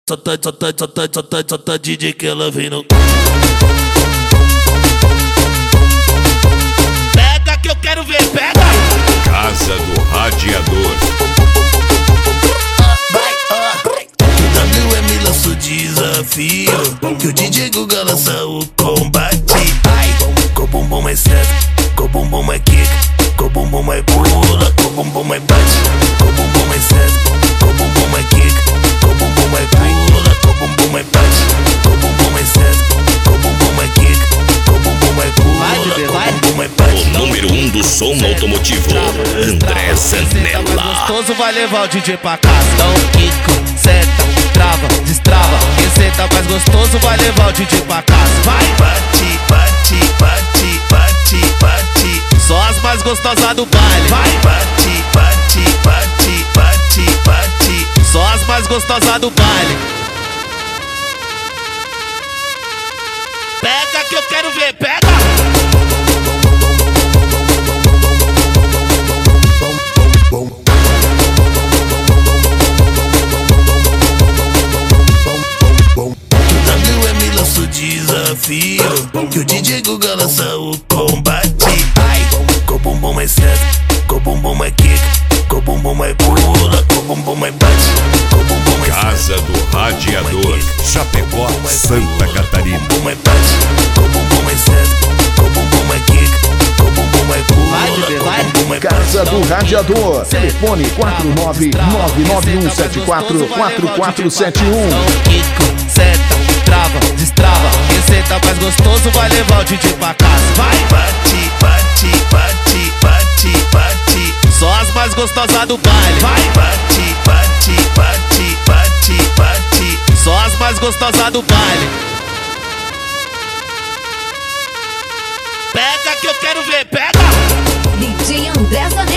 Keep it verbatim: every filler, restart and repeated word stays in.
Só tá, só tá, só tá, só tá, só tá D J que ela vem no... Pega que eu quero ver, pega! Casa do Radiador. W M lança o desafio, que o D J Guga lança o combate. Ai, com o bumbum mais certo, com o bumbum mais kick, com o bumbum mais pula, com o bumbum mais bate, com o bumbum mais certo, com o bumbum mais kick, com o bumbum mais pula, com o bumbum mais bate, com o bumbum mais certo, com o bumbum mais kick, com o bumbum mais pula, com o bumbum mais bate. O número um do som automotivo, André Zanella. Gostoso vai levar o D J pra casa. Então quico, senta, trava, destrava. Quem senta mais gostoso vai levar o D J pra casa. Vai, bate, bate, bate, bate, bate. Só as mais gostosas do baile. Vai, bate, bate, bate, bate, bate. Só as mais gostosas do baile. Pega que eu quero ver, pega. W M lança o desafio, que o D J Guga lança o combate. Ai, com o bumbum mais certo, com o bumbum mais kick, com o bumbum mais pula, com o bumbum mais bate, com o bumbum mais Casa do Radiador, Chapecó, Santa Catarina. Com o bumbum mais bate, com o bumbum mais certo, com o bumbum mais kick, com o bumbum mais pula, com o bumbum mais bate. Casa do Radiador, telefone quatro nove nove nove um sete quatro quatro quatro sete um. Quico, senta, trava, destrava. Quem senta mais gostoso vai levar o D J pra casa. Vai, bate, bate, bate, bate, bate. Só as mais gostosas do baile. Vai, bate, bate, bate, bate, bate. Só as mais gostosas do baile. Pega que eu quero ver, pega! D J André Zanella.